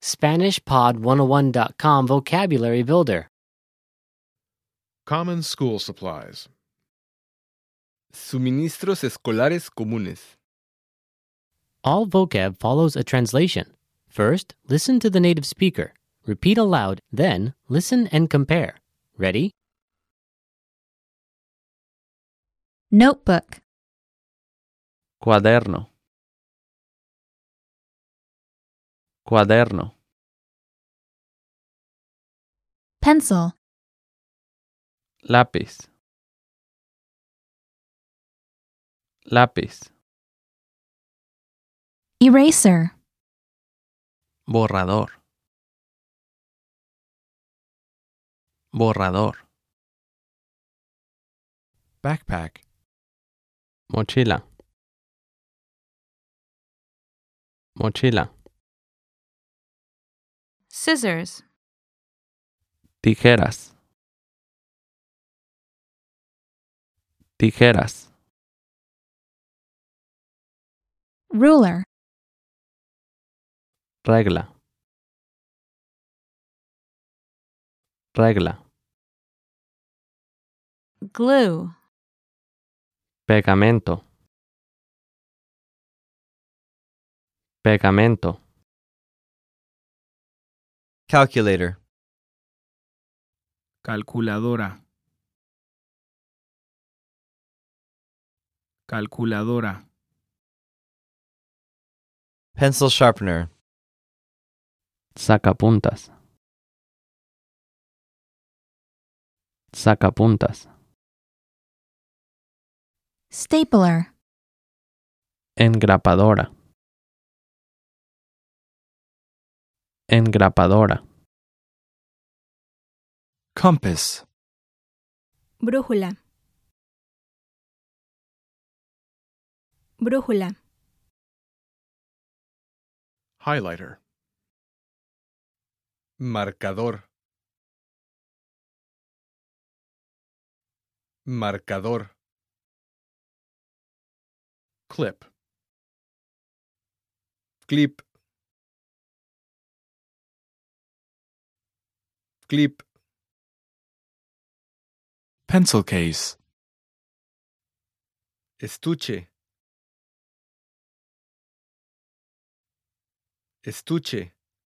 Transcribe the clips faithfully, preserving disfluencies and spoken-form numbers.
Spanish Pod one oh one dot com Vocabulary Builder. Common school supplies. Suministros escolares comunes. All vocab follows a translation. First, listen to the native speaker. Repeat aloud, then listen and compare. Ready? Notebook, Cuaderno. Cuaderno. pencil, Lápiz. Lápiz. eraser, Borrador. Borrador. Backpack. Mochila. Mochila. Scissors, Tijeras. Tijeras. ruler, Regla. Regla. glue, Pegamento. Pegamento. Calculator. Calculadora. Calculadora. Pencil sharpener. Sacapuntas. Sacapuntas. stapler, Engrapadora. Engrapadora. Compass. Brújula. Brújula. Highlighter. Marcador. Marcador. Clip. Clip. Clip. Pencil case. Estuche. Estuche.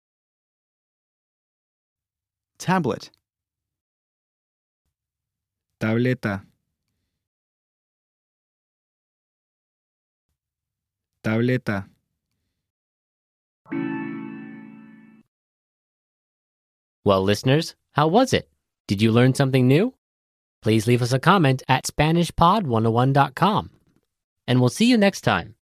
Tablet. Tableta. Tableta. Well, listeners, how was it? Did you learn something new? Please leave us a comment at Spanish Pod one oh one dot com. And we'll see you next time.